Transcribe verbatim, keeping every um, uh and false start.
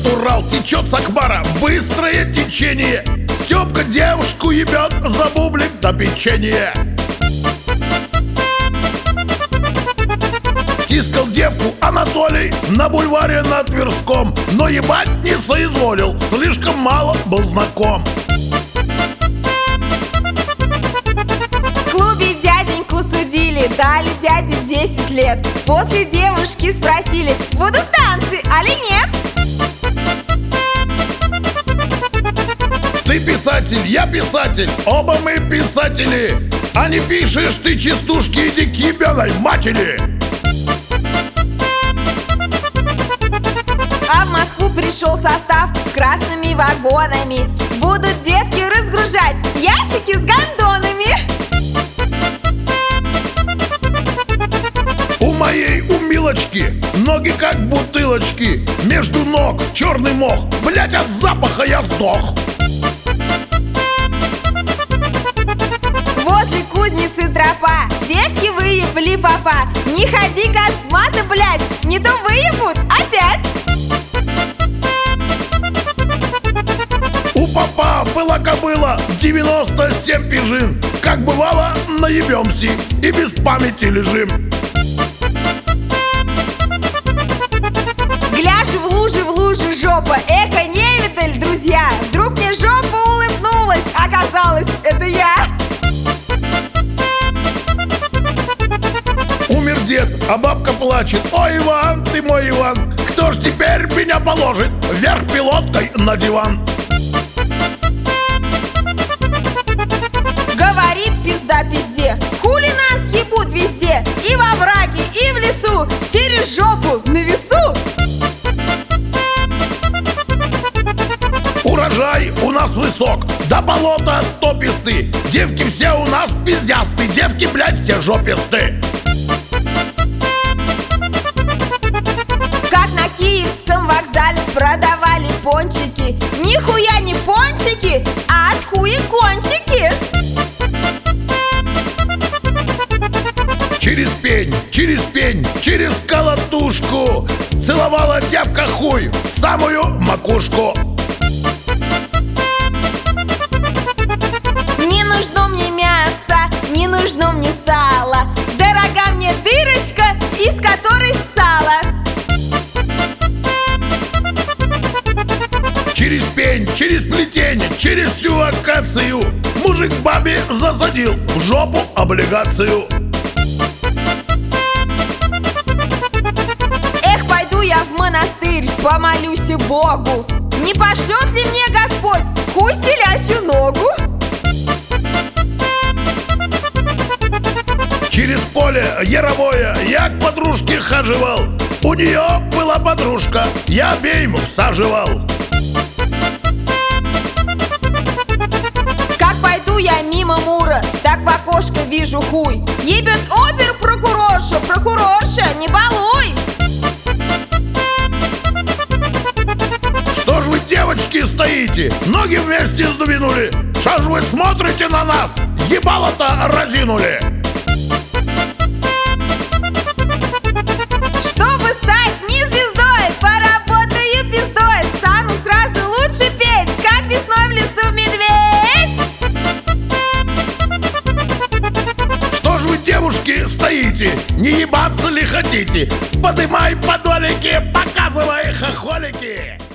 Урал течет с Акбара, быстрое течение. Степка девушку ебет за бублик до печенья. Тискал девку Анатолий на бульваре на Тверском, но ебать не соизволил, слишком мало был знаком. В клубе дяденьку судили, дали дяде десять лет. После девушки спросили, будут танцы, али нет? Ты писатель, я писатель, оба мы писатели. А не пишешь ты частушки, иди к ебаной матери. А в Москву пришел состав с красными вагонами. Будут девки разгружать ящики с гондонами. У моей, у Милочки, ноги как бутылочки. Между ног черный мох, блять, от запаха я сдох. Возле кузницы тропа, девки выебли папа. Не ходи космато, блять, не то выебут опять. У папа была кобыла, девяносто семь пижин. Как бывало, наебемся и без памяти лежим. Гляжу в луже, в луже жопа, эко невидаль, друзья. Вдруг мне жопа улыбнулась, оказалось, это я. Умер дед, а бабка плачет. Ой, Иван, ты мой Иван, кто ж теперь меня положит вверх пилоткой на диван? Говорит пизда пизде, хули нас ебут везде. И во враге, и в лесу, через жопу на весу. Урожай у нас высок, до болота тописты. Девки все у нас пиздясты, девки, блядь, все жописты. Как на Киевском вокзале продавали пончики. Нихуя не пончики, а от хуя кончики. Через пень, через пень, через колотушку целовала девка хуй в самую макушку. Не нужно мне мясо, не нужно мне сало. Дорога мне дырочка, из которой сало. Через пень, через плетень, через всю акацию мужик бабе засадил в жопу облигацию. Эх, пойду я в монастырь, помолюсь Богу. Не пошлет ли мне Господь хуй стелящую ногу? Через поле яровое я к подружке хаживал. У нее была подружка, я обеим всаживал. Как пойду я мимо Мура, так в окошко вижу хуй. Ебет опер-прокурорша, прокурорша, не балуй. Что ж вы, девочки, стоите? Ноги вместе сдвинули. Что ж вы смотрите на нас? Ебало-то разинули. Чтобы стать не звездой, поработаю пиздой. Стану сразу лучше петь, как весной в лесу медведь. Что ж вы, девушки, стоите? Не ебаться ли хотите? Подымай подолики, показывай хохолики.